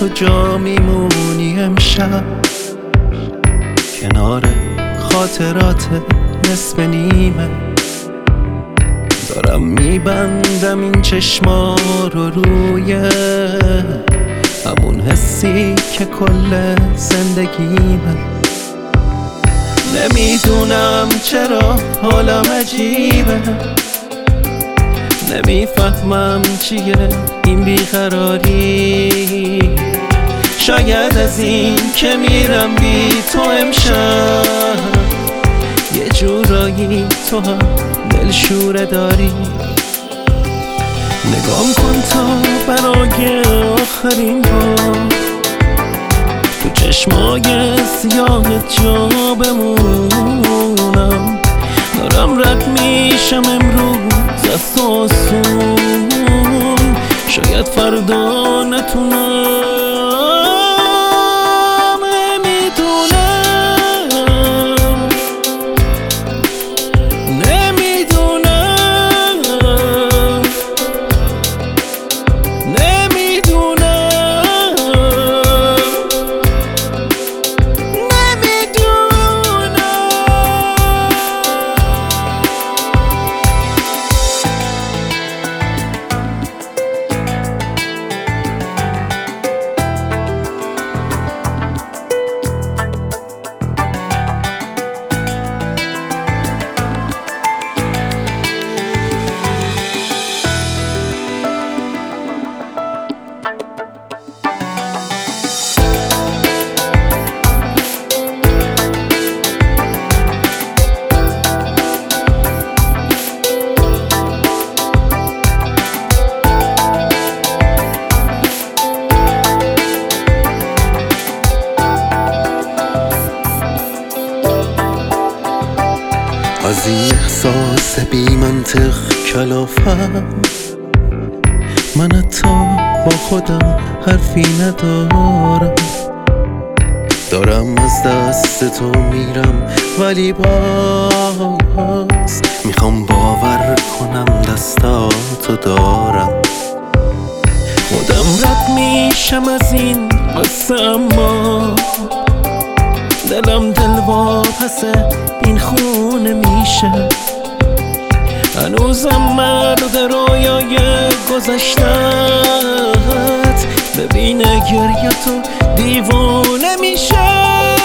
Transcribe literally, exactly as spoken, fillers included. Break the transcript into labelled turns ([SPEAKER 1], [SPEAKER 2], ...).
[SPEAKER 1] کجا میمونی امشب؟ کنار خاطرات نصف نیمه دارم میبندم این چشما رو روی همون حسی که کل زندگیمه. نمیدونم چرا حالم عجیبه، نمیفهمم چیه این بیقراری. شاید از این که میرم بی تو امشب یه جورایی تو هم دلشوره داری. نگام کن تا برای آخرین بار تو چشمای سیاه جا بمونم. دارم رد میشم امروز از تو آسون، شاید فردا نتونم. از این احساس بی منطق کلافم من حتی با خودم حرفی ندارم. دارم از دست تو میرم ولی باز میخوام باور کنم دستاتو دارم. خودم رد میشم از این قصه اما دلم دلواپس این خونه میشه. هنوزم مرد رویای گذشتت ببینه گریه تو دیوونه میشه.